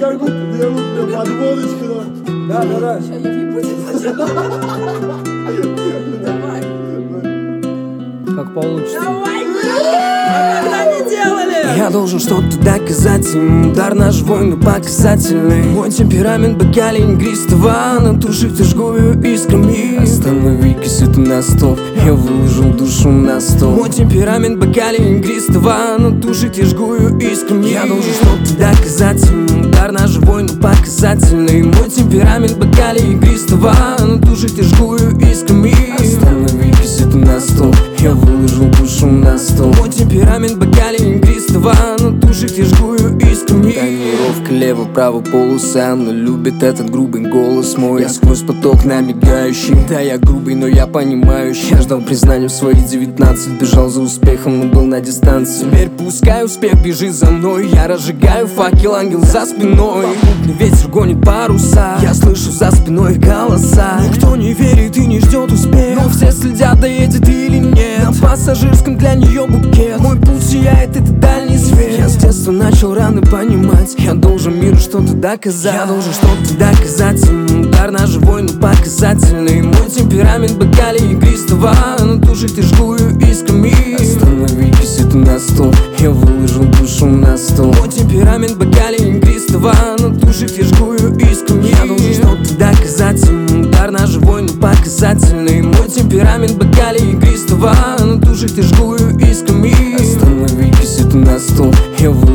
как будто подводочка. Да. Сейчас я въебу тебя. Давай. Как получится. Давай, а когда не делали? Я должен что-то доказать им. Удар ножевой, но показательный. Мой темперамент бокалень игристого. На душе ты жгую искрами. Останови кисету на стоп. Я выложил душу на стол. Мой темперамент бокалень игристого. На душе ты жгую искрами. Я должен что-то доказать им. Удар ножевой, но показательный. Мой темперамент бокалень игристого. На душе ты жгую искрами. Останови кисету на стоп. Я выложил душу на стол. Мой темперамент бокалень игристого. На душе ты жгую искрами. Тонировка лево-право полоса. Но любит этот грубый голос мой. Я сквозь поток набегающий. Да, я грубый, но я понимающий. Я ждал признания в свои 19. Бежал за успехом, но был на дистанции. Теперь пускай успех бежит за мной. Я разжигаю факел, ангел за спиной. Попутный ветер гонит паруса. Я слышу за спиной их голоса. Никто не верит и не ждет успех, но все следят, доедет или нет. На пассажирском для нее букет. Мой путь сияет, это дальний свет. Я с детства начал рано понимать. Я должен миру что-то доказать. Я должен что-то доказать им. Удар ножевой, но показательный. Мой темперамент бокалей игристого. На душе ты жгую искрами. Останови кисету на стол. Я выложил душу на стол. Мой темперамент бокалей игристого. На душе ты жгую искрами. Я должен что-то доказать им. Удар ножевой, но показательный. Мой темперамент бокалей игристого. На душе ты жгую искрами. Останови кисету на стол. Я выложил